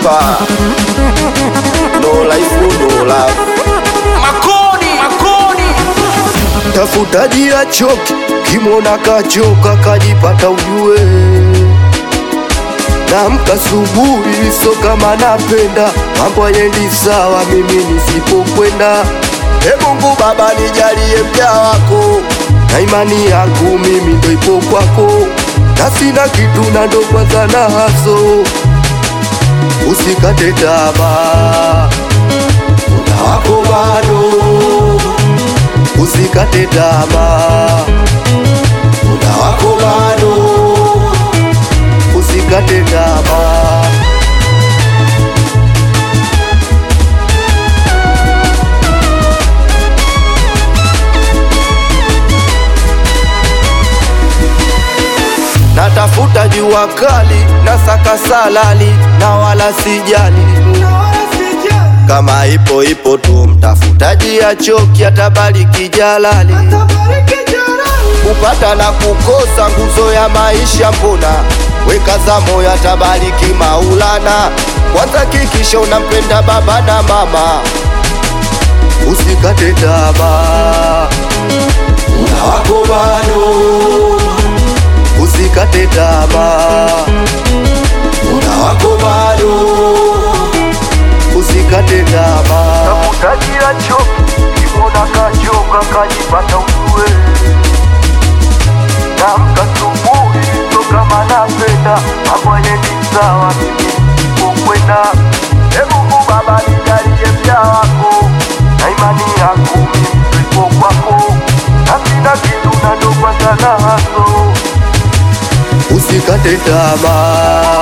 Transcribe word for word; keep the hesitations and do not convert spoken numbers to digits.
hapa. No life, no love. Makoni, makoni. Tafutaji ya choki, kimona kachoka kajipata ujue. Naamka asubuhi so kama napenda mambo hayendi sawa mimi nisipokwenda. E Mungu Baba nijalie mja wako, na imani yangu mimi ndo ipo kwako, na sina kitu na ndo kwanza na haso. Usikate tamaa, muda wako bado. Usikate tamaa, muda wako bado. Usikate tamaa. Natafuta jua kali, nasaka salali, na wala sijali. Kama ipo ipo tu, mtafutaji ya choki atabariki jalali. Kupata na kukosa nguzo ya maisha mbona, weka za moyo atabariki Maulana. Kwanza kikisha unampenda baba na mama. Usikate tamaa, muda wako bado. Usikate tamaa, muda wako bado. Usikate tamaa. Tafutaji ya choki, kimona kachoka kajipata ujue. Naamka asubuhi so kama napenda mambo hayendi sawa mimi nisipokwenda. E Mungu Baba nijalie mja wako, na imani yangu mimi ndo ipo kwako, na sina kitu na ndo kwanza na haso. Usikate tamaa.